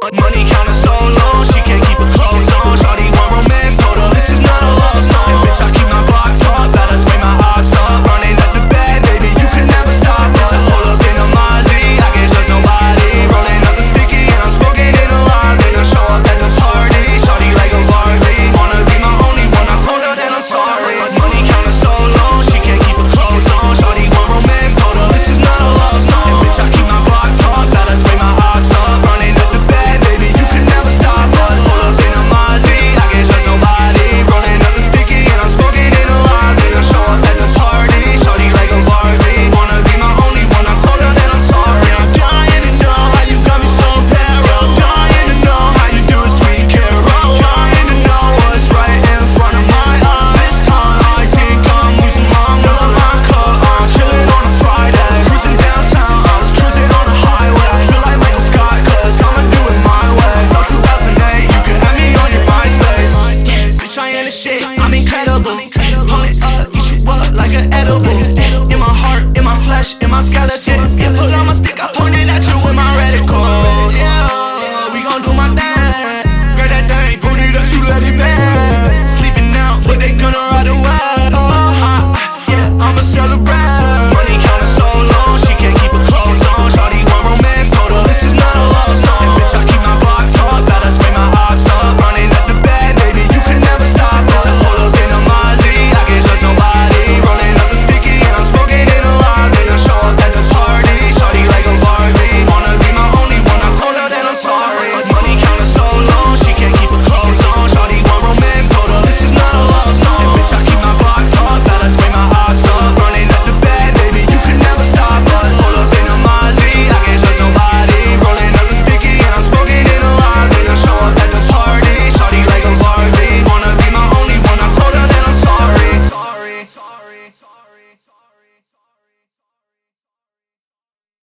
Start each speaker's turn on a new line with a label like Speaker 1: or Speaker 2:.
Speaker 1: Money counting so long, she can't keep her clothes on. Shawty want romance, told her this is not a love song. And bitch, I keep my block top, better spray my odds up. Running up the bed, baby, you can never stop. Bitch, I pull up in a Mozzie, I can't trust nobody. Rolling up the sticky and I'm smoking in a lobby. I show up at the party, shawty like a Barbie. Wanna be my only one, I told her that I'm sorry. Money counting so long, she can't keep her clothes on. Shawty want romance, told her this is not a love song. And bitch, I keep my block top, better spray my odds up. Running up the bed, baby, you can never stop us. Pull up in a Mozzie, I can't trust nobody. Rolling up the sticky and I'm smoking in a lobby. I show up at the party, shawty like a Barbie. Wanna be my only one, I told her that I'm sorry. I'm dying to know how you got me so paranoid. Dying to know how you do it, sweet Carol. Dying to know what's right in front of my eyes. This time I think I'm losing my mind. Filling my cup, I'm chilling on a Friday. Cruising downtown, I was cruising on the highway. I feel like Michael Scott, cause I'ma do it my way. So 2008, you can add me on your MySpace. Bitch, I ain't a shit, I'm incredible. Pull it up, eat you up like an edible. In my heart, in my flesh, in my skeleton.